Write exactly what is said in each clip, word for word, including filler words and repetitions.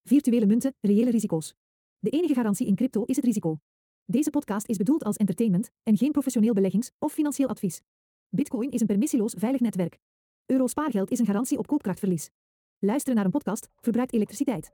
Virtuele munten, reële risico's. De enige garantie in crypto is het risico. Deze podcast is bedoeld als entertainment en geen professioneel beleggings- of financieel advies. Bitcoin is een permissieloos veilig netwerk. Euro spaargeld is een garantie op koopkrachtverlies. Luisteren naar een podcast verbruikt elektriciteit.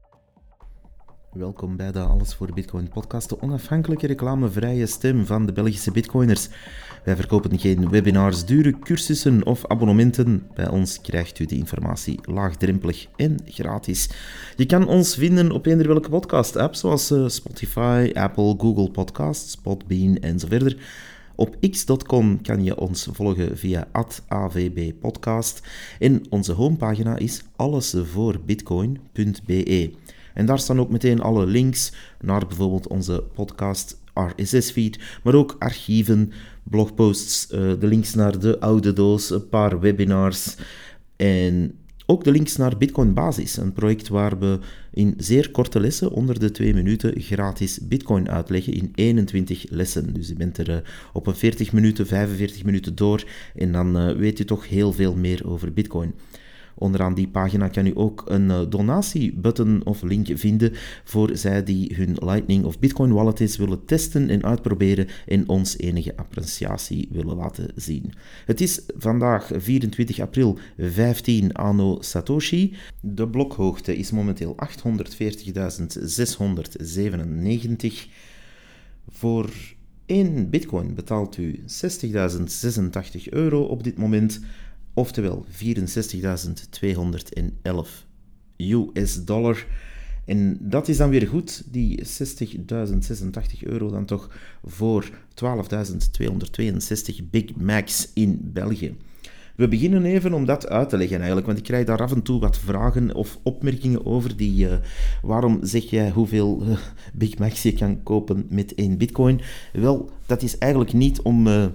Welkom bij de Alles voor Bitcoin podcast, de onafhankelijke reclamevrije stem van de Belgische bitcoiners. Wij verkopen geen webinars, dure cursussen of abonnementen. Bij ons krijgt u de informatie laagdrempelig en gratis. Je kan ons vinden op eender welke podcast-app, zoals Spotify, Apple, Google Podcasts, Podbean en zo verder. Op x punt com kan je ons volgen via at a v b podcast en onze homepagina is allesvoorbitcoin punt b e. En daar staan ook meteen alle links naar bijvoorbeeld onze podcast R S S-feed, maar ook archieven, blogposts, de links naar de oude doos, een paar webinars en ook de links naar Bitcoin Basis, een project waar we in zeer korte lessen, onder de twee minuten, gratis Bitcoin uitleggen in eenentwintig lessen. Dus je bent er op een veertig minuten, vijfenveertig minuten door en dan weet je toch heel veel meer over Bitcoin. Onderaan die pagina kan u ook een donatiebutton of link vinden voor zij die hun Lightning of Bitcoin wallet eens willen testen en uitproberen en ons enige appreciatie willen laten zien. Het is vandaag vierentwintig april vijftien anno Satoshi. De blokhoogte is momenteel achthonderdveertigduizend zeshonderdzevenennegentig. Voor één Bitcoin betaalt u zestigduizend zesentachtig euro op dit moment. Oftewel vierenzestigduizend tweehonderdelf U S dollar. En dat is dan weer goed, die zestigduizend zesentachtig euro dan toch voor twaalfduizend tweehonderdtweeënzestig Big Macs in België. We beginnen even om dat uit te leggen eigenlijk, want ik krijg daar af en toe wat vragen of opmerkingen over die, uh, waarom zeg jij hoeveel uh, Big Macs je kan kopen met één bitcoin? Wel, dat is eigenlijk niet om... Uh,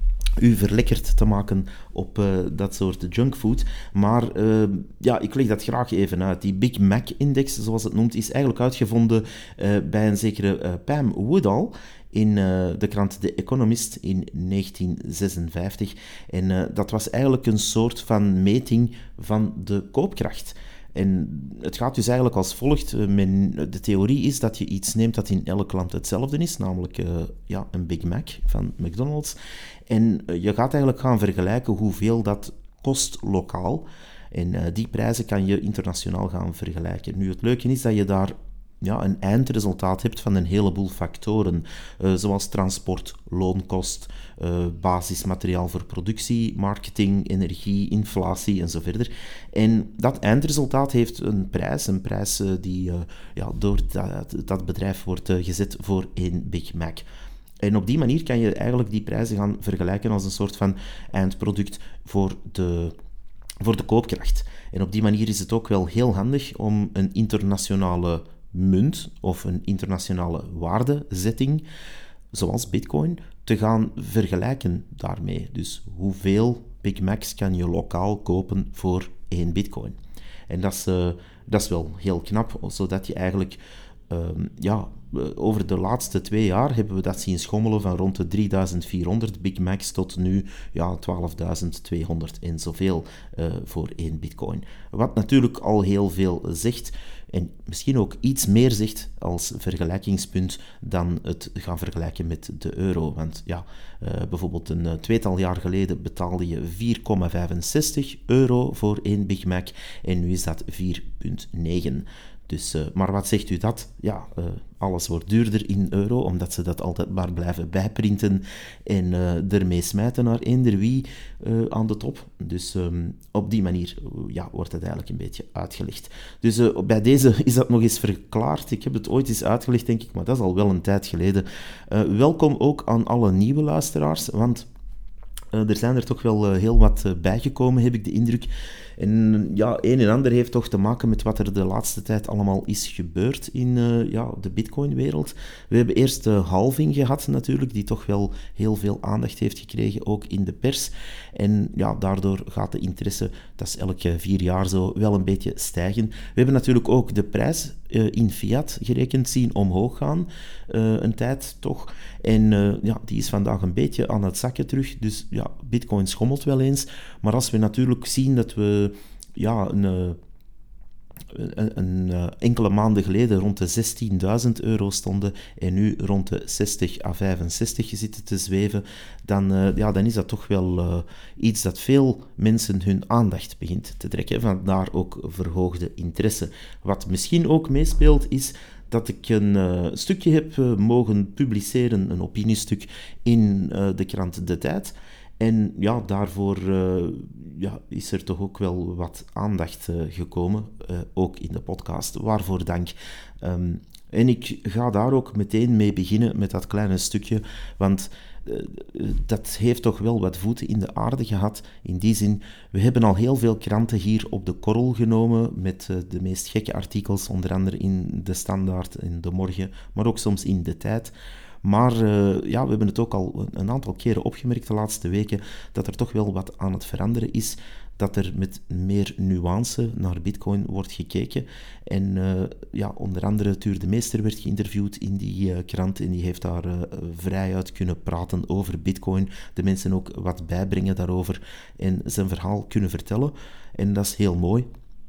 u verlekkerd te maken op uh, dat soort junkfood. Maar uh, ja, ik leg dat graag even uit. Die Big Mac-index, zoals het noemt, is eigenlijk uitgevonden uh, bij een zekere uh, Pam Woodall in uh, de krant The Economist in negentien zesenvijftig. En uh, dat was eigenlijk een soort van meting van de koopkracht. En het gaat dus eigenlijk als volgt. Men, de theorie is dat je iets neemt dat in elk land hetzelfde is, namelijk uh, ja, een Big Mac van McDonald's. En uh, je gaat eigenlijk gaan vergelijken hoeveel dat kost lokaal. En uh, die prijzen kan je internationaal gaan vergelijken. Nu, het leuke is dat je daar ja, een eindresultaat hebt van een heleboel factoren, uh, zoals transport, loonkost, uh, basismateriaal voor productie, marketing, energie, inflatie en zo verder. En dat eindresultaat heeft een prijs, een prijs uh, die uh, ja, door dat, dat bedrijf wordt uh, gezet voor één Big Mac. En op die manier kan je eigenlijk die prijzen gaan vergelijken als een soort van eindproduct voor de, voor de koopkracht. En op die manier is het ook wel heel handig om een internationale munt of een internationale waardezetting, zoals Bitcoin, te gaan vergelijken daarmee. Dus hoeveel Big Macs kan je lokaal kopen voor één Bitcoin? En dat is, uh, dat is wel heel knap, zodat je eigenlijk uh, ja, over de laatste twee jaar hebben we dat zien schommelen van rond de drieduizend vierhonderd Big Macs tot nu ja, twaalfduizend tweehonderd en zoveel uh, voor één Bitcoin. Wat natuurlijk al heel veel zegt en misschien ook iets meer zegt als vergelijkingspunt dan het gaan vergelijken met de euro. Want ja, uh, bijvoorbeeld een uh, tweetal jaar geleden betaalde je vier komma vijfenzestig euro voor één Big Mac en nu is dat vier komma negen. Dus, uh, maar wat zegt u dat? Ja, uh, alles wordt duurder in euro, omdat ze dat altijd maar blijven bijprinten en uh, ermee smijten naar eender wie uh, aan de top. Dus um, op die manier uh, ja, wordt het eigenlijk een beetje uitgelegd. Dus uh, bij deze is dat nog eens verklaard. Ik heb het ooit eens uitgelegd, denk ik, maar dat is al wel een tijd geleden. Uh, welkom ook aan alle nieuwe luisteraars, want uh, er zijn er toch wel uh, heel wat uh, bijgekomen, heb ik de indruk. En ja, een en ander heeft toch te maken met wat er de laatste tijd allemaal is gebeurd in uh, ja, de Bitcoin-wereld. We hebben eerst de halving gehad natuurlijk, die toch wel heel veel aandacht heeft gekregen, ook in de pers. En ja, daardoor gaat de interesse, dat is elke vier jaar zo, wel een beetje stijgen. We hebben natuurlijk ook de prijs uh, in fiat gerekend zien omhoog gaan, uh, een tijd toch. En uh, ja, die is vandaag een beetje aan het zakken terug, dus ja, Bitcoin schommelt wel eens. Maar als we natuurlijk zien dat we ja, een, een, een uh, enkele maanden geleden rond de zestienduizend euro stonden en nu rond de zestig à vijfenzestig zitten te zweven, dan, uh, ja, dan is dat toch wel uh, iets dat veel mensen hun aandacht begint te trekken. Vandaar ook verhoogde interesse. Wat misschien ook meespeelt is dat ik een uh, stukje heb uh, mogen publiceren, een opiniestuk, in uh, de krant De Tijd. En ja, daarvoor uh, ja, is er toch ook wel wat aandacht uh, gekomen, uh, ook in de podcast. Waarvoor dank. Um, en ik ga daar ook meteen mee beginnen met dat kleine stukje, want uh, dat heeft toch wel wat voeten in de aarde gehad. In die zin, we hebben al heel veel kranten hier op de korrel genomen met uh, de meest gekke artikels, onder andere in De Standaard en De Morgen, maar ook soms in De Tijd. Maar uh, ja, we hebben het ook al een aantal keren opgemerkt de laatste weken, dat er toch wel wat aan het veranderen is, dat er met meer nuance naar Bitcoin wordt gekeken. En uh, ja, onder andere Tuur de Meester werd geïnterviewd in die uh, krant en die heeft daar uh, vrijuit kunnen praten over Bitcoin, de mensen ook wat bijbrengen daarover en zijn verhaal kunnen vertellen. En dat is heel mooi.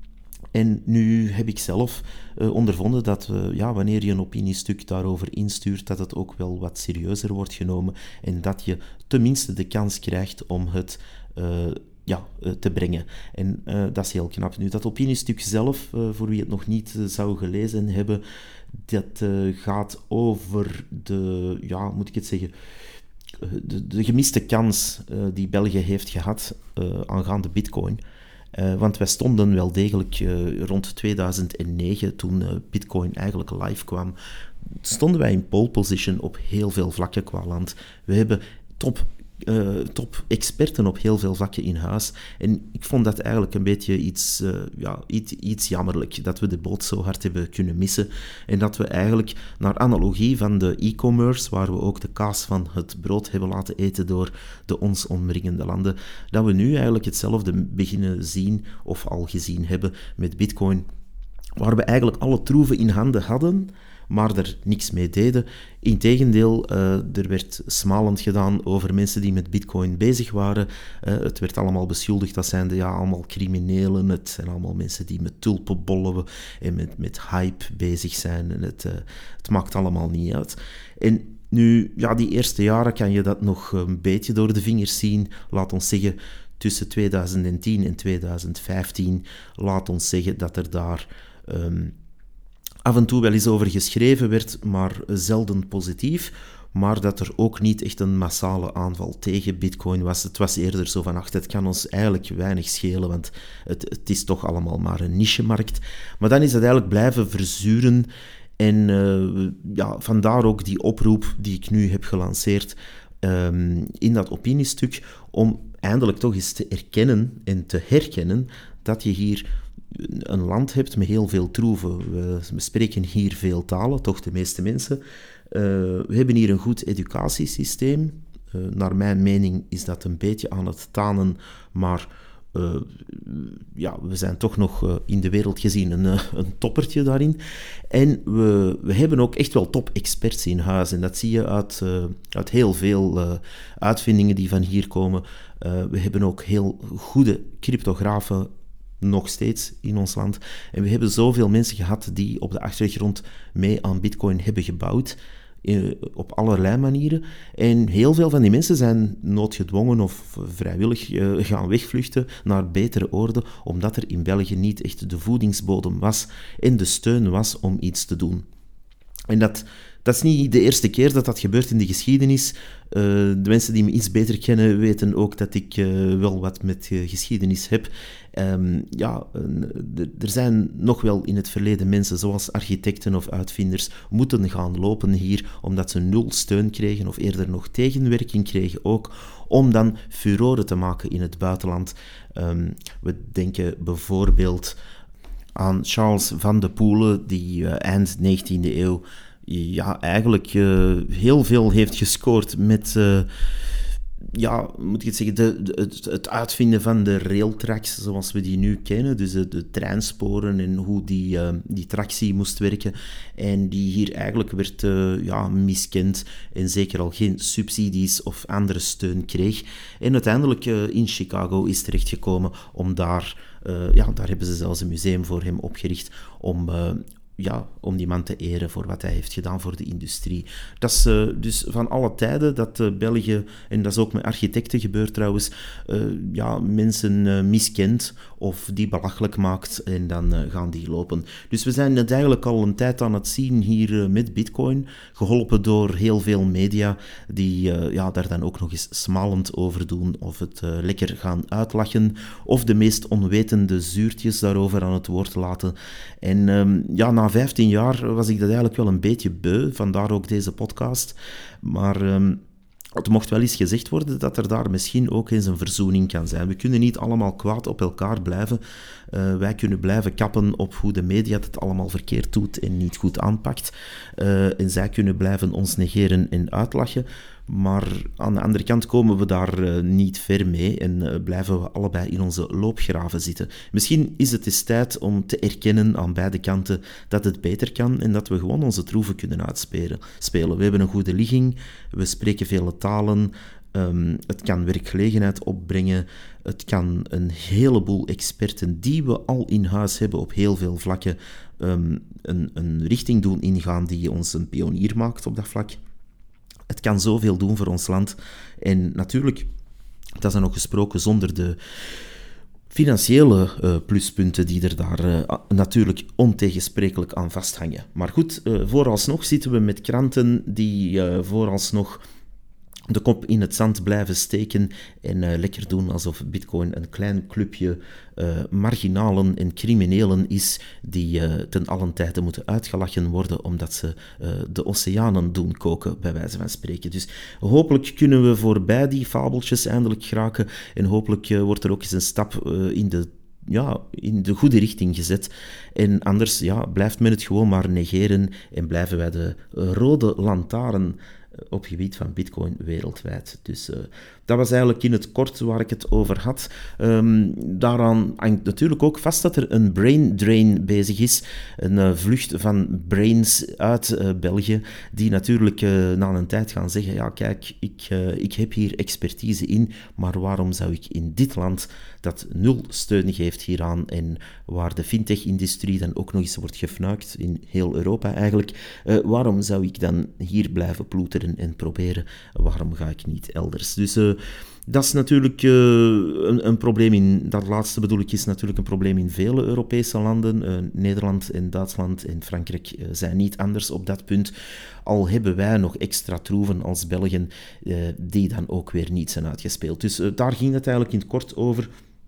En nu heb ik zelf uh, ondervonden dat uh, ja, wanneer je een opiniestuk daarover instuurt, dat het ook wel wat serieuzer wordt genomen en dat je tenminste de kans krijgt om het uh, ja, uh, te brengen. En uh, dat is heel knap. Nu, dat opiniestuk zelf, uh, voor wie het nog niet uh, zou gelezen hebben, dat uh, gaat over de, ja, moet ik het zeggen, de, de gemiste kans uh, die België heeft gehad uh, aangaande Bitcoin. Uh, want wij stonden wel degelijk uh, rond tweeduizend negen, toen uh, Bitcoin eigenlijk live kwam, stonden wij in pole position op heel veel vlakken qua land. We hebben top, uh, top experten op heel veel vlakken in huis. En ik vond dat eigenlijk een beetje iets, uh, ja, iets, iets jammerlijk, dat we de boot zo hard hebben kunnen missen. En dat we eigenlijk, naar analogie van de e-commerce, waar we ook de kaas van het brood hebben laten eten door de ons omringende landen, dat we nu eigenlijk hetzelfde beginnen zien, of al gezien hebben, met Bitcoin, waar we eigenlijk alle troeven in handen hadden, maar er niks mee deden. Integendeel, uh, er werd smalend gedaan over mensen die met Bitcoin bezig waren. Uh, het werd allemaal beschuldigd, dat zijn de, ja, allemaal criminelen, het zijn allemaal mensen die met tulpenbollen en met, met hype bezig zijn. En het, uh, het maakt allemaal niet uit. En nu, ja, die eerste jaren kan je dat nog een beetje door de vingers zien. Laat ons zeggen, tussen tweeduizend tien en tweeduizend vijftien, laat ons zeggen dat er daar Um, af en toe wel eens over geschreven werd, maar zelden positief. Maar dat er ook niet echt een massale aanval tegen Bitcoin was. Het was eerder zo van, ach, het kan ons eigenlijk weinig schelen, want het, het is toch allemaal maar een niche-markt. Maar dan is het eigenlijk blijven verzuren. En uh, ja, vandaar ook die oproep die ik nu heb gelanceerd um, in dat opiniestuk, om eindelijk toch eens te erkennen en te herkennen dat je hier een land hebt met heel veel troeven. We, we spreken hier veel talen, toch de meeste mensen. Uh, we hebben hier een goed educatiesysteem. Uh, naar mijn mening is dat een beetje aan het tanen, maar uh, ja, we zijn toch nog uh, in de wereld gezien een, uh, een toppertje daarin. En we, we hebben ook echt wel top-experts in huis. En dat zie je uit, uh, uit heel veel uh, uitvindingen die van hier komen. Uh, we hebben ook heel goede cryptografen nog steeds in ons land. En we hebben zoveel mensen gehad die op de achtergrond mee aan Bitcoin hebben gebouwd, eh, op allerlei manieren. En heel veel van die mensen zijn noodgedwongen of vrijwillig eh, gaan wegvluchten naar betere oorden, omdat er in België niet echt de voedingsbodem was en de steun was om iets te doen. En dat, dat is niet de eerste keer dat dat gebeurt in de geschiedenis. Uh, de mensen die me iets beter kennen weten ook dat ik uh, wel wat met uh, geschiedenis heb. Um, ja, uh, er zijn nog wel in het verleden mensen zoals architecten of uitvinders moeten gaan lopen hier omdat ze nul steun kregen of eerder nog tegenwerking kregen ook, om dan furoren te maken in het buitenland. Um, we denken bijvoorbeeld aan Charles van de Poele, die uh, eind negentiende eeuw ja, eigenlijk uh, heel veel heeft gescoord met, uh, ja, moet ik het zeggen, de, de, het, het uitvinden van de railtracks zoals we die nu kennen, dus de, de treinsporen en hoe die, uh, die tractie moest werken, en die hier eigenlijk werd uh, ja, miskend en zeker al geen subsidies of andere steun kreeg. En uiteindelijk uh, in Chicago is terechtgekomen om daar, uh, ja, daar hebben ze zelfs een museum voor hem opgericht om... Uh, Ja, om die man te eren voor wat hij heeft gedaan voor de industrie. Dat is uh, dus van alle tijden dat uh, België, en dat is ook met architecten gebeurd trouwens, uh, ja, mensen uh, miskent of die belachelijk maakt en dan uh, gaan die lopen. Dus we zijn het eigenlijk al een tijd aan het zien hier uh, met Bitcoin, geholpen door heel veel media die uh, ja, daar dan ook nog eens smalend over doen of het uh, lekker gaan uitlachen of de meest onwetende zuurtjes daarover aan het woord laten. En um, ja, na vijftien jaar was ik dat eigenlijk wel een beetje beu, vandaar ook deze podcast. Maar um, het mocht wel eens gezegd worden dat er daar misschien ook eens een verzoening kan zijn. We kunnen niet allemaal kwaad op elkaar blijven. Uh, wij kunnen blijven kappen op hoe de media het allemaal verkeerd doet en niet goed aanpakt. Uh, en zij kunnen blijven ons negeren en uitlachen. Maar aan de andere kant komen we daar uh, niet ver mee en uh, blijven we allebei in onze loopgraven zitten. Misschien is het eens tijd om te erkennen aan beide kanten dat het beter kan en dat we gewoon onze troeven kunnen uitspelen. Spelen. We hebben een goede ligging, we spreken vele talen, um, het kan werkgelegenheid opbrengen, het kan een heleboel experten die we al in huis hebben op heel veel vlakken um, een, een richting doen ingaan die ons een pionier maakt op dat vlak. Het kan zoveel doen voor ons land. En natuurlijk, dat is dan nog gesproken zonder de financiële uh, pluspunten die er daar uh, natuurlijk ontegensprekelijk aan vasthangen. Maar goed, uh, vooralsnog zitten we met kranten die uh, vooralsnog de kop in het zand blijven steken en uh, lekker doen alsof Bitcoin een klein clubje uh, marginalen en criminelen is die uh, ten allen tijde moeten uitgelachen worden omdat ze uh, de oceanen doen koken, bij wijze van spreken. Dus hopelijk kunnen we voorbij die fabeltjes eindelijk geraken en hopelijk uh, wordt er ook eens een stap uh, in de ja, in de goede richting gezet. En anders ja, blijft men het gewoon maar negeren en blijven wij de uh, rode lantaarn op gebied van Bitcoin wereldwijd. Dus uh, dat was eigenlijk in het kort waar ik het over had. Um, daaraan hangt natuurlijk ook vast dat er een brain drain bezig is. Een uh, vlucht van brains uit uh, België, die natuurlijk uh, na een tijd gaan zeggen, ja kijk, ik, uh, ik heb hier expertise in, maar waarom zou ik in dit land dat nul steun geeft hieraan en waar de fintech-industrie dan ook nog eens wordt gefnuikt, in heel Europa eigenlijk, uh, waarom zou ik dan hier blijven ploeteren en proberen? Waarom ga ik niet elders? Dus uh, dat is natuurlijk uh, een, een probleem in, dat laatste bedoel ik, is natuurlijk een probleem in vele Europese landen. Uh, Nederland en Duitsland en Frankrijk uh, zijn niet anders op dat punt. Al hebben wij nog extra troeven als Belgen uh, die dan ook weer niet zijn uitgespeeld. Dus uh, daar ging het eigenlijk in het kort over.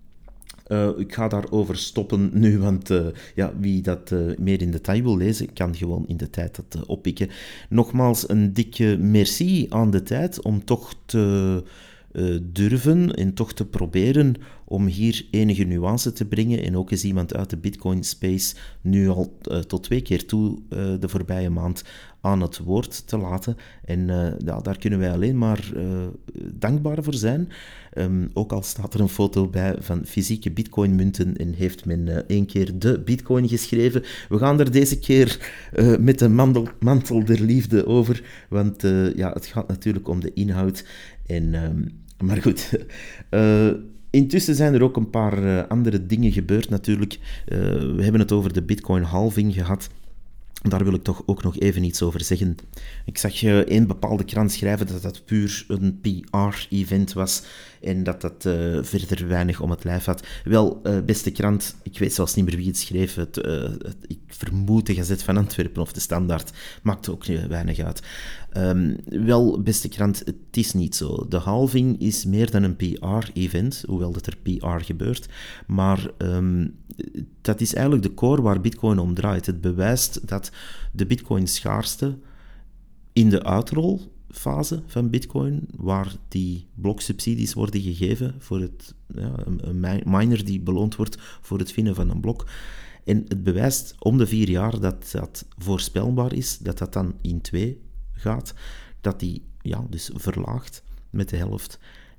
Uh, ik ga daarover stoppen nu, want uh, ja, wie dat uh, meer in detail wil lezen, kan gewoon in de tijd dat uh, oppikken. Nogmaals een dikke merci aan de tijd om toch te uh, durven en toch te proberen om hier enige nuance te brengen en ook eens iemand uit de Bitcoin space nu al uh, tot twee keer toe uh, de voorbije maand aan het woord te laten. En uh, ja, daar kunnen wij alleen maar uh, dankbaar voor zijn. Um, ook al staat er een foto bij van fysieke bitcoinmunten en heeft men uh, één keer de bitcoin geschreven. We gaan er deze keer uh, met de mandel, mantel der liefde over, want uh, ja, het gaat natuurlijk om de inhoud. En, um, maar goed... Uh, Intussen zijn er ook een paar uh, andere dingen gebeurd natuurlijk. Uh, we hebben het over de Bitcoin-halving gehad. Daar wil ik toch ook nog even iets over zeggen. Ik zag uh, één bepaalde krant schrijven dat dat puur een P R-event was en dat dat uh, verder weinig om het lijf had. Wel, uh, beste krant, ik weet zelfs niet meer wie het schreef. Het, uh, het, ik vermoed de Gazet van Antwerpen of de Standaard. Maakt ook uh, weinig uit. Um, wel, beste krant, het is niet zo. De halving is meer dan een P R-event, hoewel dat er P R gebeurt. Maar um, dat is eigenlijk de core waar Bitcoin om draait. Het bewijst dat de Bitcoin-schaarste in de uitrolfase van Bitcoin, waar die bloksubsidies worden gegeven voor het, ja, een miner die beloond wordt voor het vinden van een blok. En het bewijst om de vier jaar dat dat voorspelbaar is, dat dat dan in twee gaat, dat die ja, dus verlaagt met de helft. En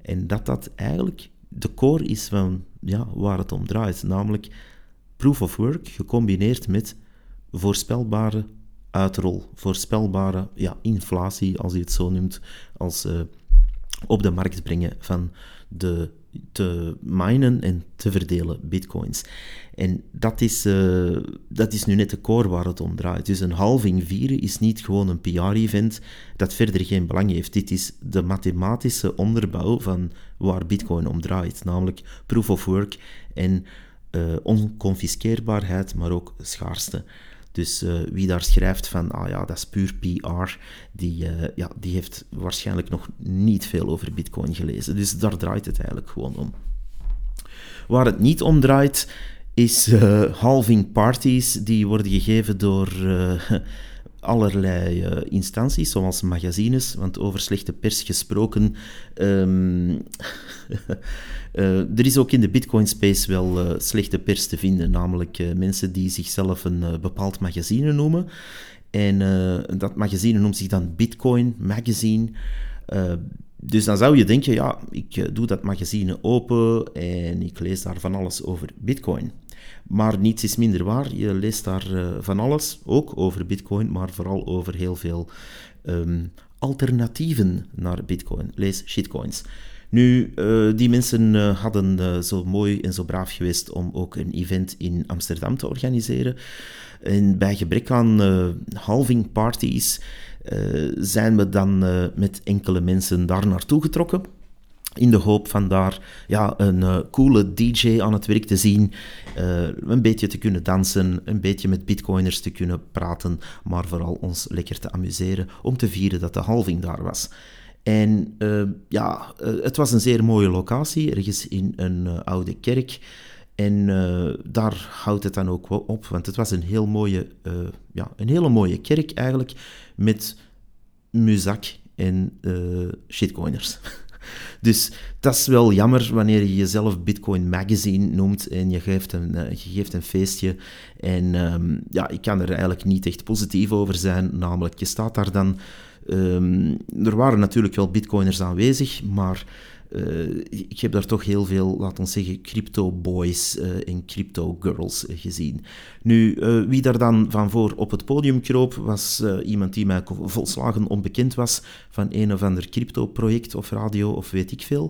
En dat dat eigenlijk de core is van ja, waar het om draait. Namelijk proof of work gecombineerd met voorspelbare uitrol, voorspelbare ja, inflatie, als je het zo noemt, als uh, op de markt brengen van de te minen en te verdelen bitcoins. En dat is, uh, dat is nu net de core waar het om draait. Dus een halving vieren is niet gewoon een P R-event dat verder geen belang heeft. Dit is de mathematische onderbouw van waar bitcoin om draait, namelijk proof of work en uh, onconfiskeerbaarheid, maar ook schaarste. Dus uh, wie daar schrijft van, ah ja, dat is puur P R, die, uh, ja, die heeft waarschijnlijk nog niet veel over bitcoin gelezen. Dus daar draait het eigenlijk gewoon om. Waar het niet om draait, is uh, halving parties die worden gegeven door uh, allerlei uh, instanties, zoals magazines, want over slechte pers gesproken... Um, uh, er is ook in de Bitcoin-space wel uh, slechte pers te vinden, namelijk uh, mensen die zichzelf een uh, bepaald magazine noemen. En uh, dat magazine noemt zich dan Bitcoin Magazine. Uh, dus dan zou je denken, ja, ik uh, doe dat magazine open en ik lees daar van alles over Bitcoin. Maar niets is minder waar. Je leest daar uh, van alles, ook over Bitcoin, maar vooral over heel veel um, alternatieven naar Bitcoin. Lees shitcoins. Nu, uh, die mensen uh, hadden uh, zo mooi en zo braaf geweest om ook een event in Amsterdam te organiseren. En bij gebrek aan uh, halving parties uh, zijn we dan uh, met enkele mensen daar naartoe getrokken. In de hoop van daar ja, een uh, coole D J aan het werk te zien, uh, een beetje te kunnen dansen, een beetje met bitcoiners te kunnen praten, maar vooral ons lekker te amuseren om te vieren dat de halving daar was. En uh, ja, uh, het was een zeer mooie locatie, ergens in een uh, oude kerk. En uh, daar houdt het dan ook wel op, want het was een, heel mooie, uh, ja, een hele mooie kerk eigenlijk, met muzak en uh, shitcoiners. Dus dat is wel jammer wanneer je jezelf Bitcoin Magazine noemt en je geeft een, uh, je geeft een feestje. En um, ja, ik kan er eigenlijk niet echt positief over zijn, namelijk je staat daar dan... Um, er waren natuurlijk wel bitcoiners aanwezig, maar uh, ik heb daar toch heel veel, laten we zeggen, crypto boys uh, en crypto girls uh, gezien. Nu, uh, wie daar dan van voor op het podium kroop, was uh, iemand die mij volslagen onbekend was van een of ander crypto-project of radio of weet ik veel.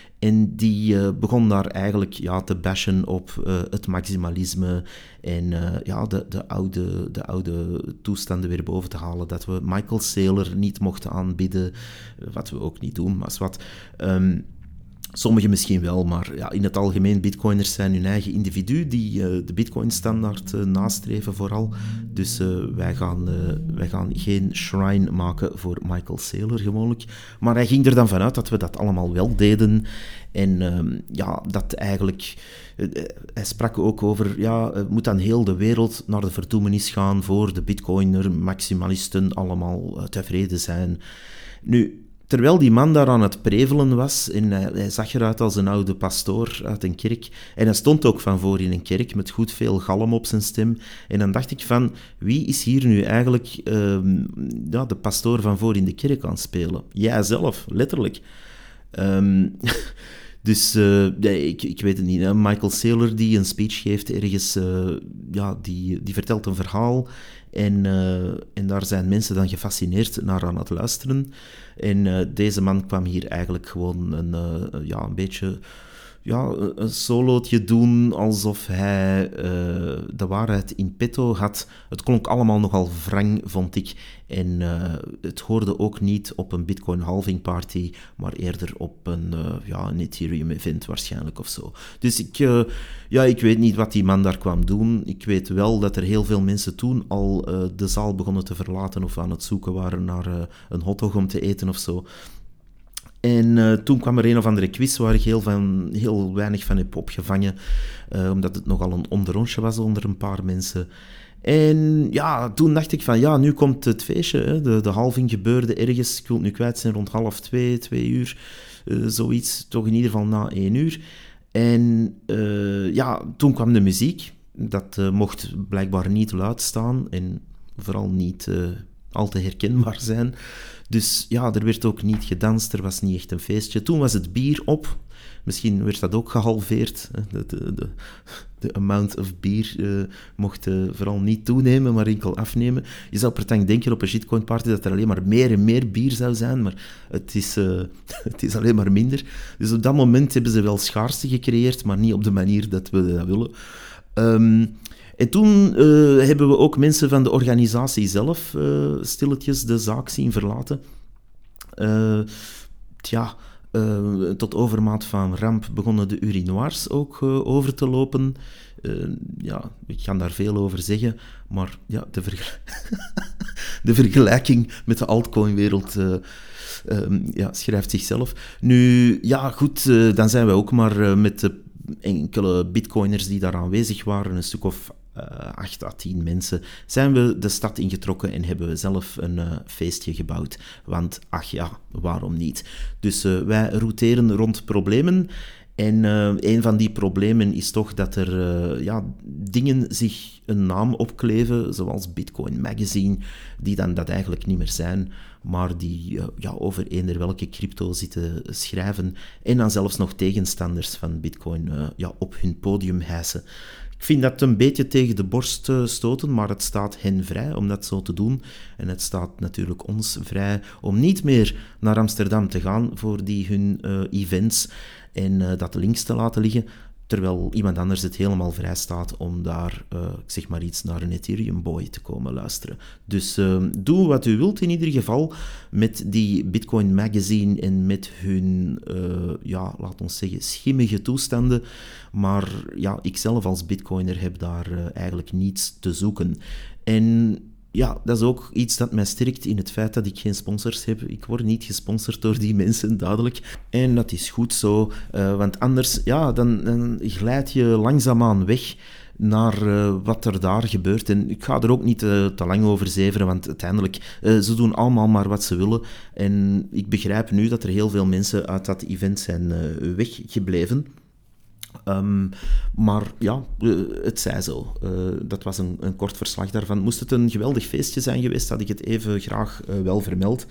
En die uh, begon daar eigenlijk ja, te bashen op uh, het maximalisme en uh, ja, de, de, oude, de oude toestanden weer boven te halen. Dat we Michael Saylor niet mochten aanbieden, wat we ook niet doen, maar is wat. Um, Sommigen misschien wel, maar ja, in het algemeen, bitcoiners zijn hun eigen individu die uh, de bitcoin-standaard uh, nastreven vooral. Dus uh, wij, gaan, uh, wij gaan geen shrine maken voor Michael Saylor gewoonlijk. Maar hij ging er dan vanuit dat we dat allemaal wel deden. En uh, ja, dat eigenlijk... Uh, hij sprak ook over, ja, uh, moet dan heel de wereld naar de verdoemenis gaan voor de bitcoiner, maximalisten allemaal uh, tevreden zijn. Nu... Terwijl die man daar aan het prevelen was, en hij, hij zag eruit als een oude pastoor uit een kerk, en hij stond ook van voor in een kerk met goed veel galm op zijn stem, en dan dacht ik van, wie is hier nu eigenlijk uh, ja, de pastoor van voor in de kerk aan het spelen? Jijzelf, letterlijk. Um, dus uh, nee, ik, ik weet het niet. Hè. Michael Saylor die een speech geeft ergens, uh, ja, die, die vertelt een verhaal, en, uh, en daar zijn mensen dan gefascineerd naar aan het luisteren. En uh, deze man kwam hier eigenlijk gewoon een, uh, ja, een beetje ja, een solootje doen, alsof hij uh, de waarheid in petto had. Het klonk allemaal nogal wrang, vond ik. En uh, het hoorde ook niet op een Bitcoin halving party, maar eerder op een, uh, ja, een Ethereum event waarschijnlijk of zo. Dus ik, uh, ja, ik weet niet wat die man daar kwam doen. Ik weet wel dat er heel veel mensen toen al uh, de zaal begonnen te verlaten of aan het zoeken waren naar uh, een hotdog om te eten of zo. En uh, toen kwam er een of andere quiz waar ik heel, van, heel weinig van heb opgevangen, uh, omdat het nogal een onderrondje was onder een paar mensen. En ja, toen dacht ik van, ja, nu komt het feestje. Hè. De, de halving gebeurde ergens, ik wil het nu kwijt zijn, rond half twee, twee uur, uh, zoiets, toch in ieder geval na één uur. En uh, ja, toen kwam de muziek. Dat uh, mocht blijkbaar niet luid staan en vooral niet... Uh, al te herkenbaar zijn. Dus ja, er werd ook niet gedanst, er was niet echt een feestje. Toen was het bier op. Misschien werd dat ook gehalveerd. De, de, de, de amount of bier uh, mocht uh, vooral niet toenemen, maar enkel afnemen. Je zou pretend denken op een shitcoin party dat er alleen maar meer en meer bier zou zijn, maar het is, uh, het is alleen maar minder. Dus op dat moment hebben ze wel schaarste gecreëerd, maar niet op de manier dat we dat willen. Um, en toen uh, hebben we ook mensen van de organisatie zelf uh, stilletjes de zaak zien verlaten. Uh, tja... Uh, tot overmaat van ramp begonnen de urinoirs ook uh, over te lopen. Uh, ja, ik kan daar veel over zeggen, maar ja, de, verge- de vergelijking met de altcoin-wereld uh, uh, ja, schrijft zichzelf. Nu, ja, goed, uh, dan zijn we ook maar uh, met de enkele bitcoiners die daar aanwezig waren, een stuk of Uh, acht à tien mensen, zijn we de stad ingetrokken en hebben we zelf een uh, feestje gebouwd. Want, ach ja, waarom niet? Dus uh, wij routeren rond problemen. En uh, een van die problemen is toch dat er uh, ja, dingen zich een naam opkleven, zoals Bitcoin Magazine, die dan dat eigenlijk niet meer zijn, maar die uh, ja, over eender welke crypto zitten schrijven en dan zelfs nog tegenstanders van Bitcoin uh, ja, op hun podium hijsen. Ik vind dat een beetje tegen de borst stoten, maar het staat hen vrij om dat zo te doen. En het staat natuurlijk ons vrij om niet meer naar Amsterdam te gaan voor die hun uh, events en uh, dat links te laten liggen, terwijl iemand anders het helemaal vrij staat om daar, uh, ik zeg maar iets, naar een Ethereum Boy te komen luisteren. Dus uh, doe wat u wilt in ieder geval met die Bitcoin Magazine en met hun, uh, ja, laat ons zeggen, schimmige toestanden. Maar ja, ik zelf als Bitcoiner heb daar uh, eigenlijk niets te zoeken. En ja, dat is ook iets dat mij sterkt in het feit dat ik geen sponsors heb. Ik word niet gesponsord door die mensen, duidelijk. En dat is goed zo, uh, want anders ja, dan, dan glijd je langzaamaan weg naar uh, wat er daar gebeurt. En ik ga er ook niet uh, te lang over zeveren, want uiteindelijk, uh, ze doen allemaal maar wat ze willen. En ik begrijp nu dat er heel veel mensen uit dat event zijn uh, weggebleven. Um, maar ja, uh, het zij zo. Uh, dat was een, een kort verslag daarvan. Moest het een geweldig feestje zijn geweest, had ik het even graag uh, wel vermeld.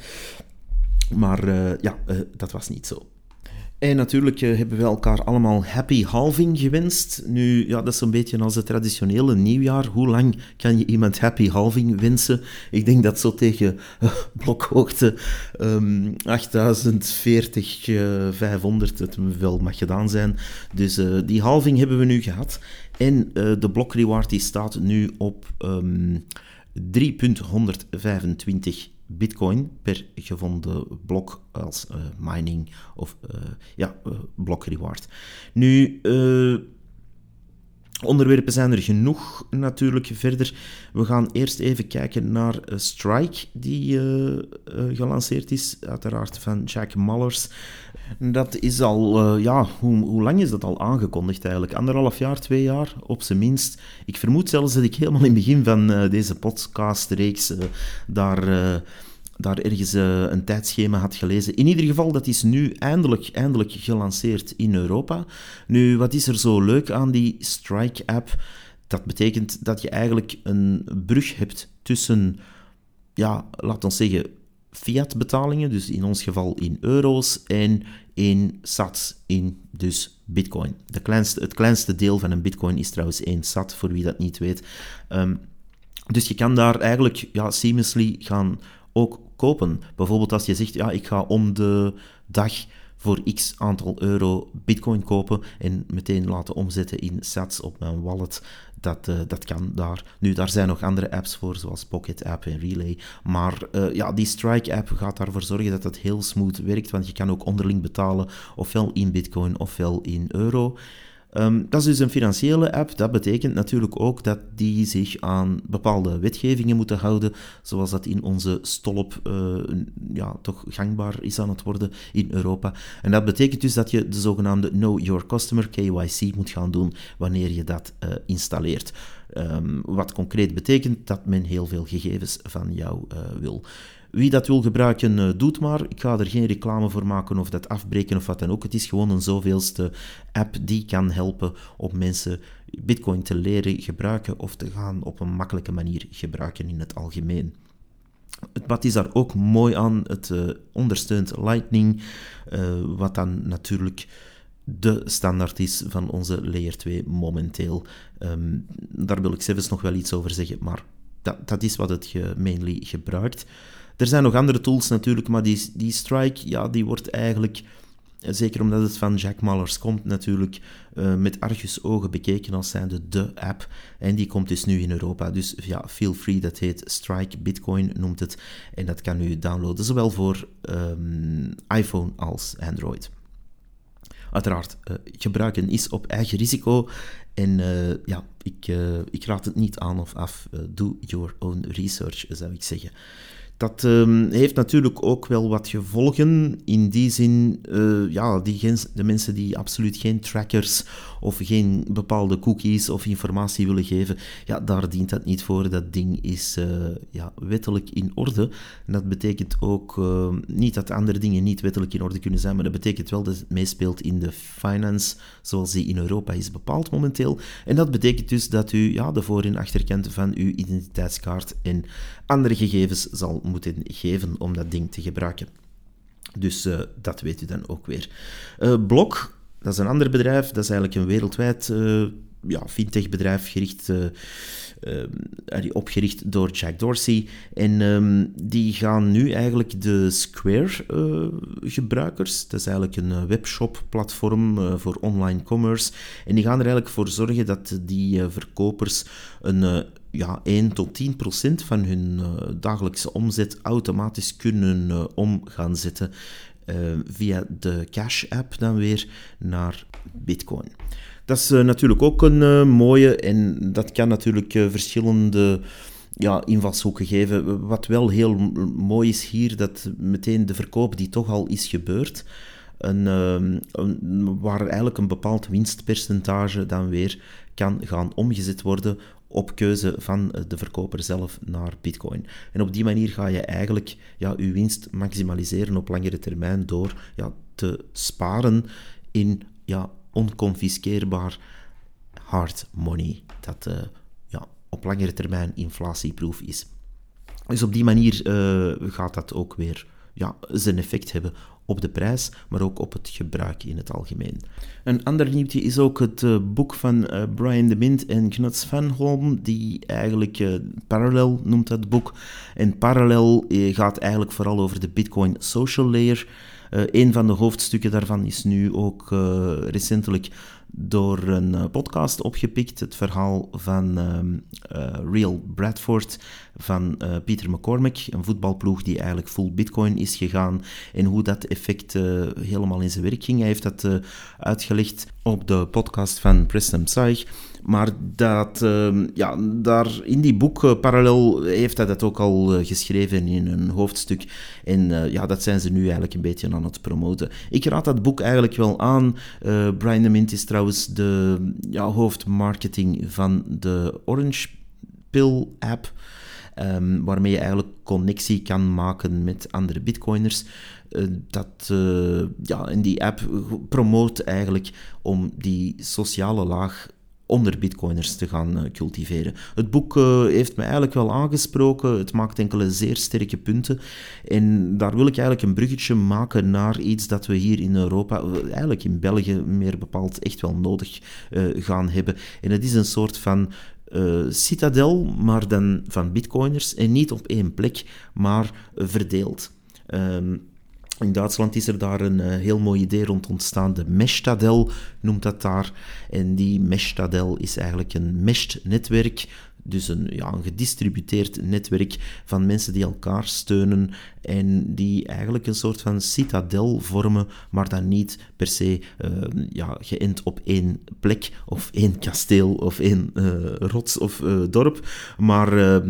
Maar uh, ja, uh, dat was niet zo. En natuurlijk uh, hebben we elkaar allemaal happy halving gewenst. Nu, ja, dat is een beetje als het traditionele nieuwjaar. Hoe lang kan je iemand happy halving wensen? Ik denk dat zo tegen uh, blokhoogte um, achttaduizend veertig, uh, vijfhonderd het wel mag gedaan zijn. Dus uh, die halving hebben we nu gehad. En uh, de blokreward die staat nu op um, drie komma honderdvijfentwintig Bitcoin per gevonden blok als uh, mining of uh, ja, uh, blokreward. Nu, uh, onderwerpen zijn er genoeg natuurlijk verder. We gaan eerst even kijken naar uh, Strike, die uh, uh, gelanceerd is, uiteraard van Jack Mallers. Dat is al, uh, ja, hoe, hoe lang is dat al aangekondigd eigenlijk? Anderhalf jaar, twee jaar, op zijn minst. Ik vermoed zelfs dat ik helemaal in het begin van uh, deze podcastreeks uh, daar, uh, daar ergens uh, een tijdschema had gelezen. In ieder geval, dat is nu eindelijk, eindelijk gelanceerd in Europa. Nu, wat is er zo leuk aan die Strike-app? Dat betekent dat je eigenlijk een brug hebt tussen, ja, laat ons zeggen, fiat-betalingen, dus in ons geval in euro's, en in sats, in dus bitcoin. De kleinste, het kleinste deel van een bitcoin is trouwens één sat, voor wie dat niet weet. Um, dus je kan daar eigenlijk ja, seamlessly gaan ook kopen. Bijvoorbeeld als je zegt, ja, ik ga om de dag voor x aantal euro bitcoin kopen en meteen laten omzetten in sats op mijn wallet. Dat, uh, dat kan daar. Nu, daar zijn nog andere apps voor, zoals Pocket App en Relay. Maar uh, ja, die Strike-app gaat daarvoor zorgen dat het heel smooth werkt, want je kan ook onderling betalen, ofwel in bitcoin, ofwel in euro. Um, dat is dus een financiële app. Dat betekent natuurlijk ook dat die zich aan bepaalde wetgevingen moeten houden, zoals dat in onze stolp uh, ja, toch gangbaar is aan het worden in Europa. En dat betekent dus dat je de zogenaamde Know Your Customer, K Y C, moet gaan doen wanneer je dat uh, installeert. Um, wat concreet betekent dat men heel veel gegevens van jou uh, wil. Wie dat wil gebruiken, uh, doet maar. Ik ga er geen reclame voor maken of dat afbreken of wat dan ook. Het is gewoon een zoveelste app die kan helpen om mensen Bitcoin te leren gebruiken of te gaan op een makkelijke manier gebruiken in het algemeen. Wat is daar ook mooi aan? Het uh, ondersteunt Lightning, uh, wat dan natuurlijk de standaard is van onze Layer twee momenteel. Um, daar wil ik zelfs nog wel iets over zeggen, maar dat, dat is wat het ge, mainly gebruikt. Er zijn nog andere tools natuurlijk, maar die, die Strike, ja, die wordt eigenlijk, zeker omdat het van Jack Mallers komt natuurlijk, uh, met argusogen bekeken als zijnde de app. En die komt dus nu in Europa. Dus ja, feel free, dat heet Strike Bitcoin, noemt het. En dat kan u downloaden, zowel voor um, iPhone als Android. Uiteraard, uh, gebruiken is op eigen risico. En uh, ja, ik, uh, ik raad het niet aan of af. Uh, do your own research, zou ik zeggen. Dat um, heeft natuurlijk ook wel wat gevolgen. In die zin, uh, ja, die, de mensen die absoluut geen trackers of geen bepaalde cookies of informatie willen geven, ja, daar dient dat niet voor. Dat ding is uh, ja, wettelijk in orde. En dat betekent ook uh, niet dat andere dingen niet wettelijk in orde kunnen zijn, maar dat betekent wel dat het meespeelt in de finance zoals die in Europa is bepaald momenteel. En dat betekent dus dat u ja, de voor- en achterkant van uw identiteitskaart en andere gegevens zal moeten geven om dat ding te gebruiken. Dus uh, dat weet u dan ook weer. Uh, Block, dat is een ander bedrijf. Dat is eigenlijk een wereldwijd uh, ja, fintech-bedrijf gericht, uh, uh, opgericht door Jack Dorsey. En um, die gaan nu eigenlijk de Square-gebruikers, uh, dat is eigenlijk een uh, webshop-platform uh, voor online commerce, en die gaan er eigenlijk voor zorgen dat die uh, verkopers een uh, ja, één tot tien procent van hun uh, dagelijkse omzet automatisch kunnen uh, om gaan zetten uh, via de Cash-app dan weer naar Bitcoin. Dat is uh, natuurlijk ook een uh, mooie, en dat kan natuurlijk uh, verschillende ja, invalshoeken geven. Wat wel heel mooi is hier, dat meteen de verkoop die toch al is gebeurd, een, uh, een, waar eigenlijk een bepaald winstpercentage dan weer kan gaan omgezet worden op keuze van de verkoper zelf naar Bitcoin. En op die manier ga je eigenlijk ja, je winst maximaliseren op langere termijn door ja, te sparen in ja, onconfiskeerbaar hard money, dat uh, ja, op langere termijn inflatieproof is. Dus op die manier uh, gaat dat ook weer ja, zijn effect hebben op de prijs, maar ook op het gebruik in het algemeen. Een ander nieuwtje is ook het uh, boek van uh, Brian de Mint en Knut Svanholm, die eigenlijk uh, Parallel noemt dat boek. En Parallel uh, gaat eigenlijk vooral over de Bitcoin Social Layer. Uh, een van de hoofdstukken daarvan is nu ook uh, recentelijk door een uh, podcast opgepikt. Het verhaal van uh, uh, Real Bradford van uh, Peter McCormack, een voetbalploeg die eigenlijk full Bitcoin is gegaan, en hoe dat effect uh, helemaal in zijn werk ging. Hij heeft dat uh, uitgelegd op de podcast van Preston Psych. Maar dat, uh, ja, daar in die boek uh, Parallel heeft hij dat ook al uh, geschreven in een hoofdstuk. En uh, ja, dat zijn ze nu eigenlijk een beetje aan het promoten. Ik raad dat boek eigenlijk wel aan. Uh, Brian de Mint is trouwens de ja, hoofdmarketing van de Orange Pill app, um, waarmee je eigenlijk connectie kan maken met andere bitcoiners. Uh, dat, uh, ja, en die app promoot eigenlijk om die sociale laag onder bitcoiners te gaan uh, cultiveren. Het boek uh, heeft me eigenlijk wel aangesproken. Het maakt enkele zeer sterke punten. En daar wil ik eigenlijk een bruggetje maken naar iets dat we hier in Europa, eigenlijk in België meer bepaald, echt wel nodig uh, gaan hebben. En het is een soort van uh, citadel, maar dan van bitcoiners. En niet op één plek, maar uh, verdeeld. Um, In Duitsland is er daar een uh, heel mooi idee rond ontstaan. De Meshtadel noemt dat daar. En die Meshtadel is eigenlijk een meshed-netwerk. Dus een, ja, een gedistributeerd netwerk van mensen die elkaar steunen en die eigenlijk een soort van citadel vormen, maar dan niet per se uh, ja, geënt op één plek of één kasteel of één uh, rots of uh, dorp, maar Uh,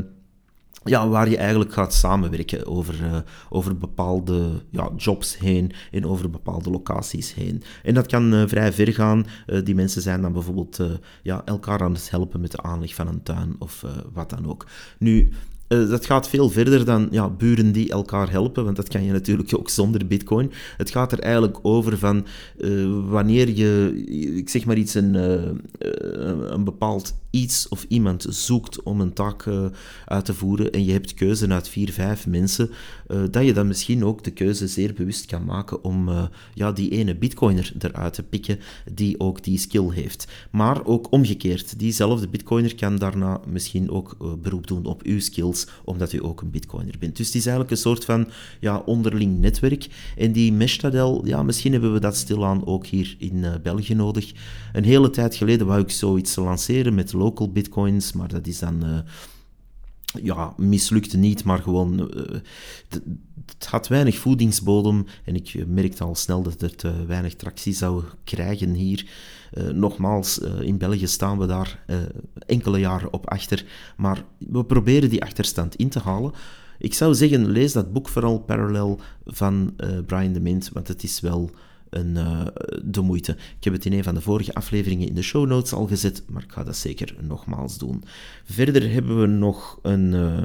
Ja, waar je eigenlijk gaat samenwerken over, uh, over bepaalde ja, jobs heen en over bepaalde locaties heen. En dat kan uh, vrij ver gaan. Uh, die mensen zijn dan bijvoorbeeld uh, ja, elkaar aan het helpen met de aanleg van een tuin of uh, wat dan ook. Nu, Uh, dat gaat veel verder dan ja, buren die elkaar helpen, want dat kan je natuurlijk ook zonder bitcoin. Het gaat er eigenlijk over van uh, wanneer je, ik zeg maar iets, een, uh, een bepaald iets of iemand zoekt om een taak uh, uit te voeren en je hebt keuze uit vier, vijf mensen, uh, dat je dan misschien ook de keuze zeer bewust kan maken om uh, ja, die ene bitcoiner eruit te pikken die ook die skill heeft. Maar ook omgekeerd, diezelfde bitcoiner kan daarna misschien ook uh, beroep doen op uw skills, omdat u ook een bitcoiner bent. Dus het is eigenlijk een soort van ja, onderling netwerk. En die Meshtadel, ja, misschien hebben we dat stilaan ook hier in uh, België nodig. Een hele tijd geleden wou ik zoiets lanceren met local bitcoins, maar dat is dan... Uh, ja, mislukte niet, maar gewoon... Uh, d- het had weinig voedingsbodem en ik merkte al snel dat het uh, weinig tractie zou krijgen hier. Uh, nogmaals, uh, in België staan we daar uh, enkele jaren op achter, maar we proberen die achterstand in te halen. Ik zou zeggen, lees dat boek vooral Parallel van uh, Brian de Mint, want het is wel een, uh, de moeite. Ik heb het in een van de vorige afleveringen in de show notes al gezet, maar ik ga dat zeker nogmaals doen. Verder hebben we nog een... Uh,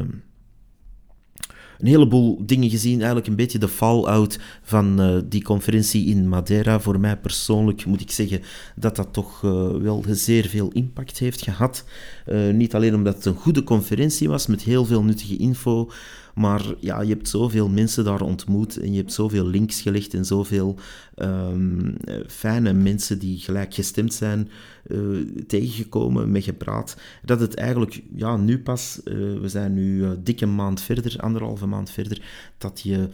Een heleboel dingen gezien, eigenlijk een beetje de fallout van uh, die conferentie in Madeira. Voor mij persoonlijk moet ik zeggen dat dat toch uh, wel zeer veel impact heeft gehad. Uh, niet alleen omdat het een goede conferentie was met heel veel nuttige info, maar ja, je hebt zoveel mensen daar ontmoet en je hebt zoveel links gelegd en zoveel um, fijne mensen die gelijkgestemd zijn uh, tegengekomen, met gepraat, dat het eigenlijk ja, nu pas, uh, we zijn nu uh, dik een maand verder, anderhalve maand verder, dat je,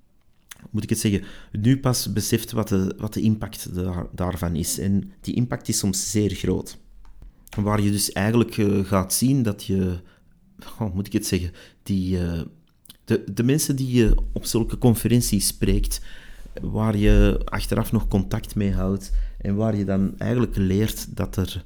moet ik het zeggen, nu pas beseft wat de, wat de impact daar, daarvan is. En die impact is soms zeer groot. Waar je dus eigenlijk uh, gaat zien dat je, oh, moet ik het zeggen, die... Uh, De, de mensen die je op zulke conferenties spreekt, waar je achteraf nog contact mee houdt en waar je dan eigenlijk leert dat er,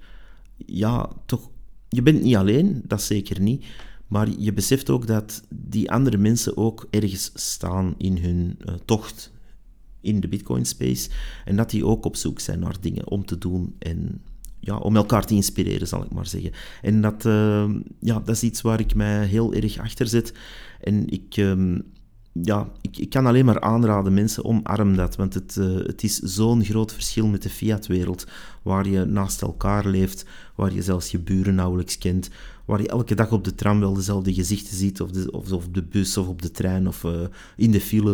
ja, toch, je bent niet alleen, dat zeker niet, maar je beseft ook dat die andere mensen ook ergens staan in hun uh, tocht in de Bitcoin space en dat die ook op zoek zijn naar dingen om te doen en ja, om elkaar te inspireren, zal ik maar zeggen. En dat, uh, ja, dat is iets waar ik mij heel erg achter zet. En ik, um, ja, ik, ik kan alleen maar aanraden, mensen, omarm dat. Want het, uh, het is zo'n groot verschil met de fiat-wereld, waar je naast elkaar leeft, waar je zelfs je buren nauwelijks kent, waar je elke dag op de tram wel dezelfde gezichten ziet, of, de, of, of op de bus, of op de trein, of uh, in de file,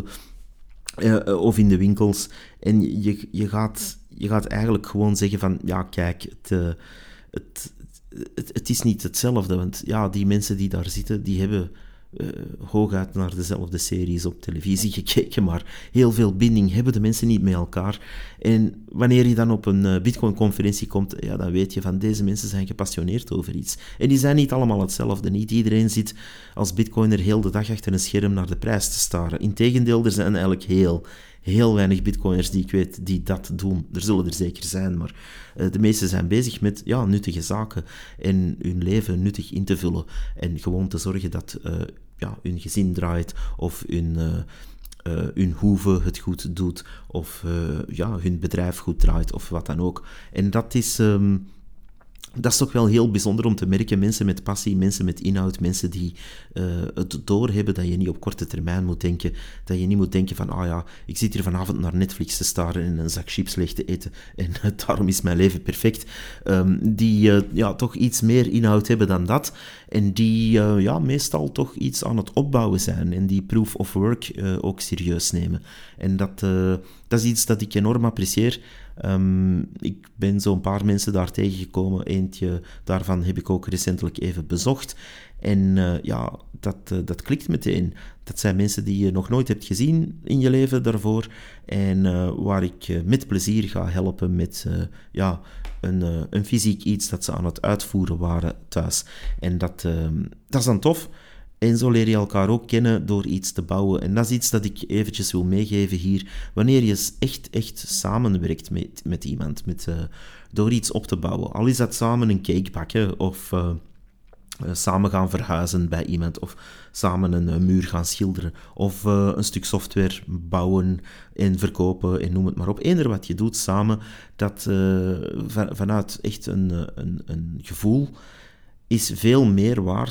uh, of in de winkels. En je, je gaat... Je gaat eigenlijk gewoon zeggen van, ja, kijk, het, uh, het, het, het is niet hetzelfde. Want ja, die mensen die daar zitten, die hebben uh, hooguit naar dezelfde series op televisie gekeken, maar heel veel binding hebben de mensen niet met elkaar. En wanneer je dan op een uh, Bitcoin-conferentie komt, ja, dan weet je van, deze mensen zijn gepassioneerd over iets. En die zijn niet allemaal hetzelfde. Niet iedereen zit als Bitcoiner heel de dag achter een scherm naar de prijs te staren. Integendeel, er zijn eigenlijk heel... Heel weinig bitcoiners die ik weet die dat doen. Er zullen er zeker zijn, maar uh, de meesten zijn bezig met ja, nuttige zaken en hun leven nuttig in te vullen. En gewoon te zorgen dat uh, ja, hun gezin draait of hun, uh, uh, hun hoeve het goed doet of uh, ja, hun bedrijf goed draait of wat dan ook. En dat is... Um, Dat is toch wel heel bijzonder om te merken. Mensen met passie, mensen met inhoud, mensen die uh, het doorhebben dat je niet op korte termijn moet denken. Dat je niet moet denken van, ah ja, ik zit hier vanavond naar Netflix te staren en een zak chips leeg te eten en uh, daarom is mijn leven perfect. Um, die uh, ja, toch iets meer inhoud hebben dan dat. En die uh, ja, meestal toch iets aan het opbouwen zijn en die proof of work uh, ook serieus nemen. En dat, uh, dat is iets dat ik enorm apprecieer. Um, ik ben zo'n paar mensen daar tegengekomen. Eentje daarvan heb ik ook recentelijk even bezocht. En uh, ja, dat, uh, dat klikt meteen. Dat zijn mensen die je nog nooit hebt gezien in je leven daarvoor. En uh, waar ik uh, met plezier ga helpen met uh, ja, een, uh, een fysiek iets dat ze aan het uitvoeren waren thuis. En dat, uh, dat is dan tof. En zo leer je elkaar ook kennen door iets te bouwen. En dat is iets dat ik eventjes wil meegeven hier. Wanneer je echt, echt samenwerkt met, met iemand, met, uh, door iets op te bouwen. Al is dat samen een cake bakken of uh, uh, samen gaan verhuizen bij iemand. Of samen een uh, muur gaan schilderen. Of uh, een stuk software bouwen en verkopen en noem het maar op. Eender wat je doet samen, dat uh, van, vanuit echt een, een, een gevoel is veel meer waard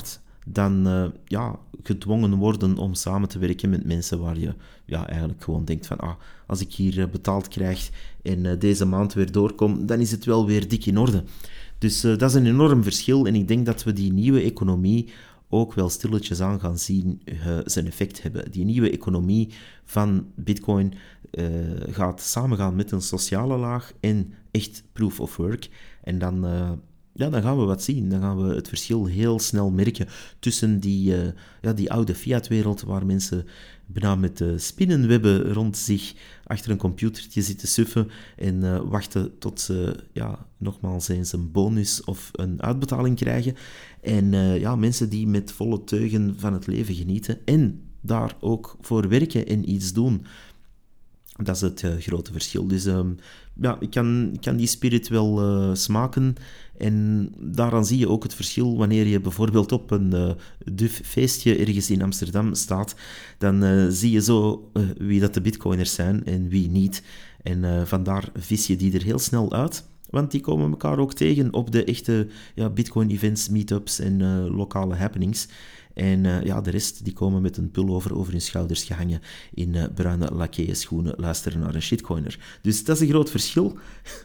dan uh, ja, gedwongen worden om samen te werken met mensen waar je ja, eigenlijk gewoon denkt van, ah, als ik hier uh, betaald krijg en uh, deze maand weer doorkom, dan is het wel weer dik in orde. Dus uh, dat is een enorm verschil en ik denk dat we die nieuwe economie ook wel stilletjes aan gaan zien uh, zijn effect hebben. Die nieuwe economie van Bitcoin uh, gaat samengaan met een sociale laag en echt proof of work. En dan, uh, ja, dan gaan we wat zien. Dan gaan we het verschil heel snel merken tussen die, uh, ja, die oude fiat-wereld waar mensen bijna met uh, spinnenwebben rond zich achter een computertje zitten suffen en uh, wachten tot ze ja, nogmaals eens een bonus of een uitbetaling krijgen. En uh, ja, mensen die met volle teugen van het leven genieten en daar ook voor werken en iets doen. Dat is het uh, grote verschil. Dus uh, ja, ik kan, ik kan die spirit wel uh, smaken. En daaraan zie je ook het verschil wanneer je bijvoorbeeld op een uh, duf feestje ergens in Amsterdam staat. Dan uh, zie je zo uh, wie dat de bitcoiners zijn en wie niet. En uh, vandaar vis je die er heel snel uit. Want die komen elkaar ook tegen op de echte ja, bitcoin-events, meetups en uh, lokale happenings. En uh, ja, de rest die komen met een pullover over hun schouders gehangen in uh, bruine lakeeën schoenen luisteren naar een shitcoiner. Dus dat is een groot verschil.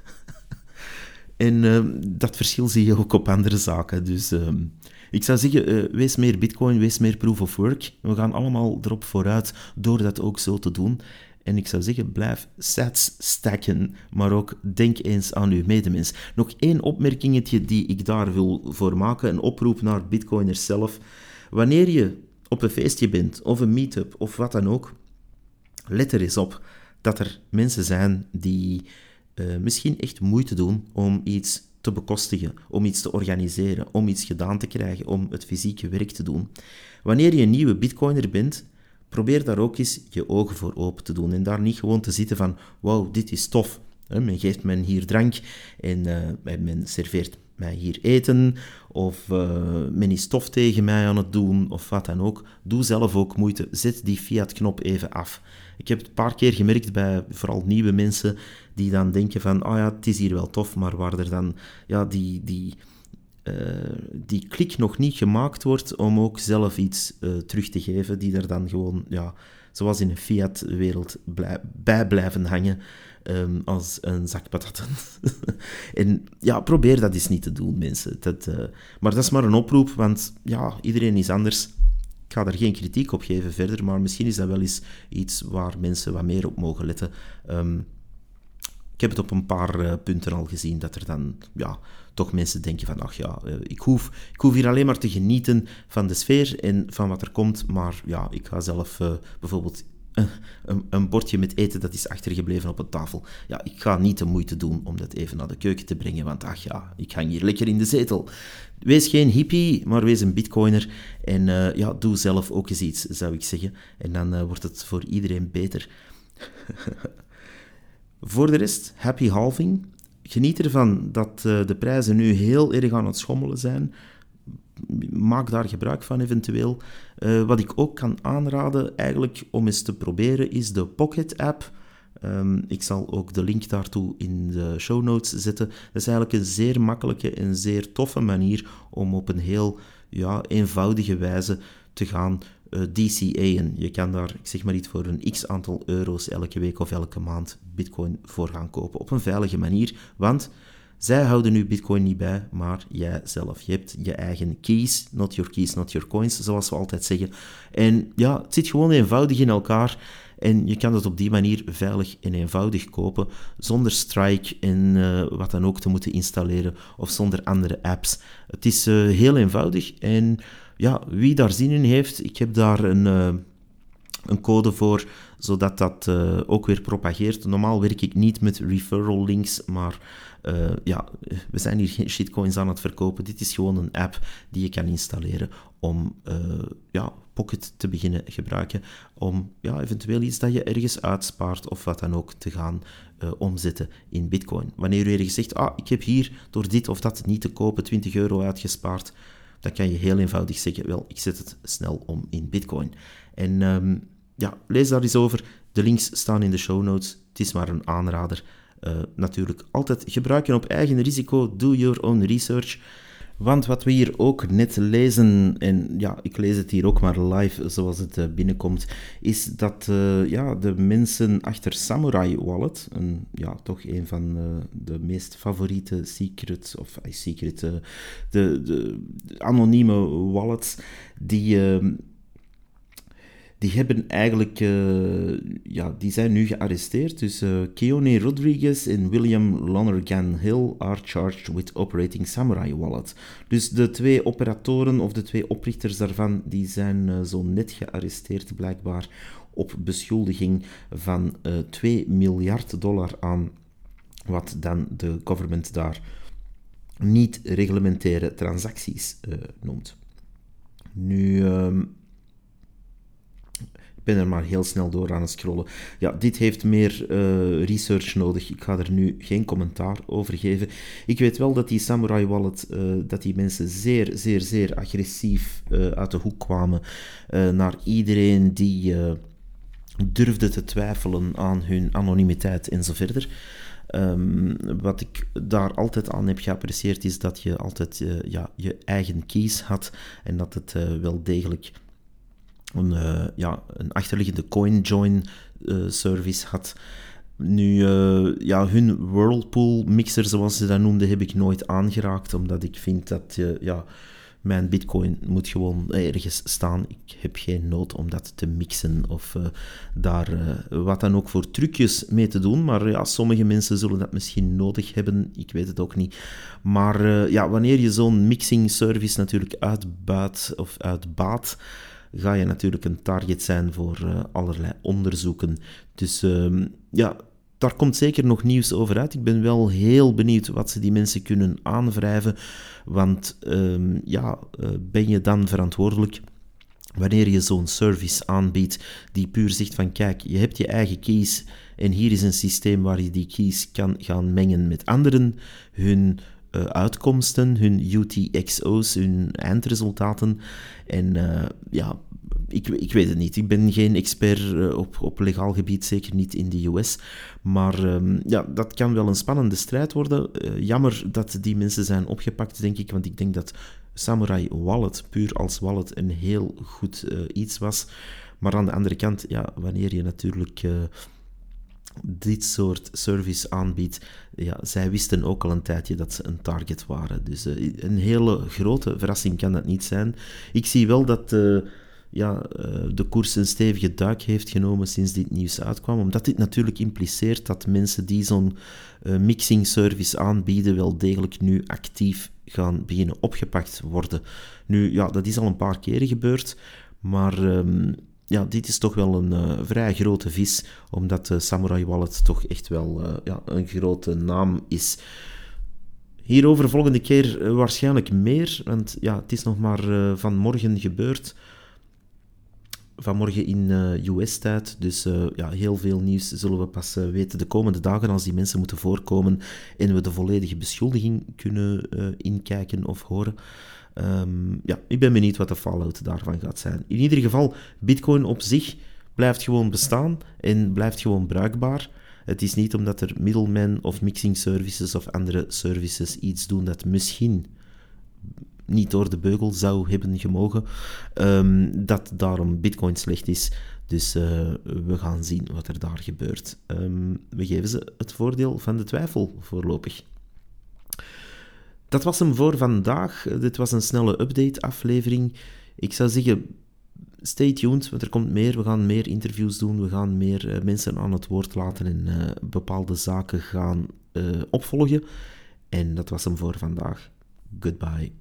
en uh, dat verschil zie je ook op andere zaken. Dus uh, ik zou zeggen, uh, wees meer bitcoin, wees meer proof of work. We gaan allemaal erop vooruit door dat ook zo te doen. En ik zou zeggen, blijf sats stacken, maar ook denk eens aan uw medemens. Nog één opmerkingetje die ik daar wil voor maken, een oproep naar bitcoiners zelf. Wanneer je op een feestje bent, of een meetup, of wat dan ook, let er eens op dat er mensen zijn die uh, misschien echt moeite doen om iets te bekostigen, om iets te organiseren, om iets gedaan te krijgen, om het fysieke werk te doen. Wanneer je een nieuwe bitcoiner bent, probeer daar ook eens je ogen voor open te doen en daar niet gewoon te zitten van, wauw, dit is tof. Men geeft men hier drank en uh, men serveert mij hier eten, of uh, men is tof tegen mij aan het doen, of wat dan ook. Doe zelf ook moeite. Zet die fiat-knop even af. Ik heb het een paar keer gemerkt bij vooral nieuwe mensen die dan denken van, oh ja, het is hier wel tof, maar waar er dan ja, die, die, uh, die klik nog niet gemaakt wordt om ook zelf iets uh, terug te geven, die er dan gewoon, ja, zoals in een fiat-wereld blij, bij blijven hangen. Um, als een zak patatten. En ja, probeer dat eens niet te doen, mensen. Dat, uh, maar dat is maar een oproep, want ja, iedereen is anders. Ik ga daar geen kritiek op geven verder, maar misschien is dat wel eens iets waar mensen wat meer op mogen letten. Um, ik heb het op een paar uh, punten al gezien, dat er dan ja, toch mensen denken van, ach ja, uh, ik, hoef, ik hoef hier alleen maar te genieten van de sfeer en van wat er komt, maar ja, ik ga zelf uh, bijvoorbeeld Een, een bordje met eten dat is achtergebleven op een tafel. Ja, ik ga niet de moeite doen om dat even naar de keuken te brengen, want ach ja, ik hang hier lekker in de zetel. Wees geen hippie, maar wees een bitcoiner en uh, ja, doe zelf ook eens iets, zou ik zeggen. En dan uh, wordt het voor iedereen beter. Voor de rest, happy halving. Geniet ervan dat uh, de prijzen nu heel erg aan het schommelen zijn. Maak daar gebruik van eventueel. Uh, wat ik ook kan aanraden eigenlijk om eens te proberen is de Pocket-app. Um, ik zal ook de link daartoe in de show notes zetten. Dat is eigenlijk een zeer makkelijke en zeer toffe manier om op een heel ja, eenvoudige wijze te gaan uh, D C A'en. Je kan daar, ik zeg maar iets, voor een x aantal euro's elke week of elke maand bitcoin voor gaan kopen op een veilige manier, want zij houden nu bitcoin niet bij, maar jij zelf. Je hebt je eigen keys, not your keys, not your coins, zoals we altijd zeggen. En ja, het zit gewoon eenvoudig in elkaar en je kan het op die manier veilig en eenvoudig kopen, zonder Strike en uh, wat dan ook te moeten installeren, of zonder andere apps. Het is uh, heel eenvoudig en ja, wie daar zin in heeft, ik heb daar een... Uh, een code voor, zodat dat uh, ook weer propageert. Normaal werk ik niet met referral links, maar uh, ja, we zijn hier geen shitcoins aan het verkopen. Dit is gewoon een app die je kan installeren om uh, ja, Pocket te beginnen gebruiken, om ja, eventueel iets dat je ergens uitspaart of wat dan ook te gaan uh, omzetten in bitcoin. Wanneer u ergens zegt, ah, ik heb hier door dit of dat niet te kopen twintig euro uitgespaard, dan kan je heel eenvoudig zeggen, wel, ik zet het snel om in bitcoin. En um, ja, lees daar eens over. De links staan in de show notes. Het is maar een aanrader. Uh, natuurlijk altijd gebruiken op eigen risico. Do your own research. Want wat we hier ook net lezen, en ja, ik lees het hier ook maar live zoals het uh, binnenkomt, is dat uh, ja, de mensen achter Samurai Wallet, een, ja, toch een van uh, de meest favoriete secret, of uh, secret, uh, de, de, de anonieme wallets, die... Uh, Die hebben eigenlijk, uh, ja, die zijn nu gearresteerd. Dus uh, Keone Rodriguez en William Lonergan Hill are charged with operating Samurai Wallet. Dus de twee operatoren of de twee oprichters daarvan, die zijn uh, zo net gearresteerd blijkbaar op beschuldiging van uh, twee miljard dollar aan wat dan de government daar niet reglementaire transacties uh, noemt. Nu... Uh, Ik ben er maar heel snel door aan het scrollen. Ja, dit heeft meer uh, research nodig. Ik ga er nu geen commentaar over geven. Ik weet wel dat die Samurai Wallet, uh, dat die mensen zeer, zeer, zeer agressief uh, uit de hoek kwamen uh, naar iedereen die uh, durfde te twijfelen aan hun anonimiteit en zo verder. Um, wat ik daar altijd aan heb geapprecieerd is dat je altijd uh, ja, je eigen keys had en dat het uh, wel degelijk een, uh, ja, een achterliggende CoinJoin uh, service had. Nu, uh, ja, hun Whirlpool mixer, zoals ze dat noemden, heb ik nooit aangeraakt, omdat ik vind dat, uh, ja, mijn bitcoin moet gewoon ergens staan. Ik heb geen nood om dat te mixen of uh, daar uh, wat dan ook voor trucjes mee te doen. Maar ja, sommige mensen zullen dat misschien nodig hebben. Ik weet het ook niet. Maar uh, ja, wanneer je zo'n mixing service natuurlijk uitbuit of uitbaat, ga je natuurlijk een target zijn voor uh, allerlei onderzoeken. Dus uh, ja, daar komt zeker nog nieuws over uit. Ik ben wel heel benieuwd wat ze die mensen kunnen aanwrijven. Want uh, ja, uh, ben je dan verantwoordelijk wanneer je zo'n service aanbiedt die puur zegt van kijk, je hebt je eigen keys en hier is een systeem waar je die keys kan gaan mengen met anderen, hun uh, uitkomsten, hun U T X O's, hun eindresultaten. En uh, ja, ik, ik weet het niet. Ik ben geen expert uh, op, op legaal gebied, zeker niet in de U S. Maar um, ja, dat kan wel een spannende strijd worden. Uh, jammer dat die mensen zijn opgepakt, denk ik, want ik denk dat Samurai Wallet, puur als wallet, een heel goed uh, iets was. Maar aan de andere kant, ja, wanneer je natuurlijk uh, dit soort service aanbiedt, ja, zij wisten ook al een tijdje dat ze een target waren. Dus uh, een hele grote verrassing kan dat niet zijn. Ik zie wel dat uh, ja, uh, de koers een stevige duik heeft genomen sinds dit nieuws uitkwam, omdat dit natuurlijk impliceert dat mensen die zo'n uh, mixing service aanbieden wel degelijk nu actief gaan beginnen opgepakt worden. Nu, ja, dat is al een paar keren gebeurd, maar um, ja, dit is toch wel een uh, vrij grote vis, omdat uh, Samurai Wallet toch echt wel uh, ja, een grote naam is. Hierover volgende keer uh, waarschijnlijk meer, want ja, het is nog maar uh, vanmorgen gebeurd. Vanmorgen in uh, U S-tijd, dus uh, ja, heel veel nieuws zullen we pas uh, weten de komende dagen als die mensen moeten voorkomen en we de volledige beschuldiging kunnen uh, inkijken of horen. Um, ja, ik ben benieuwd wat de fallout daarvan gaat zijn. In ieder geval, Bitcoin op zich blijft gewoon bestaan en blijft gewoon bruikbaar. Het is niet omdat er middlemen of mixing services of andere services iets doen dat misschien niet door de beugel zou hebben gemogen, um, dat daarom Bitcoin slecht is. Dus uh, we gaan zien wat er daar gebeurt. Um, we geven ze het voordeel van de twijfel voorlopig. Dat was hem voor vandaag. Dit was een snelle update-aflevering. Ik zou zeggen, stay tuned, want er komt meer. We gaan meer interviews doen, we gaan meer uh, mensen aan het woord laten en uh, bepaalde zaken gaan uh, opvolgen. En dat was hem voor vandaag. Goodbye.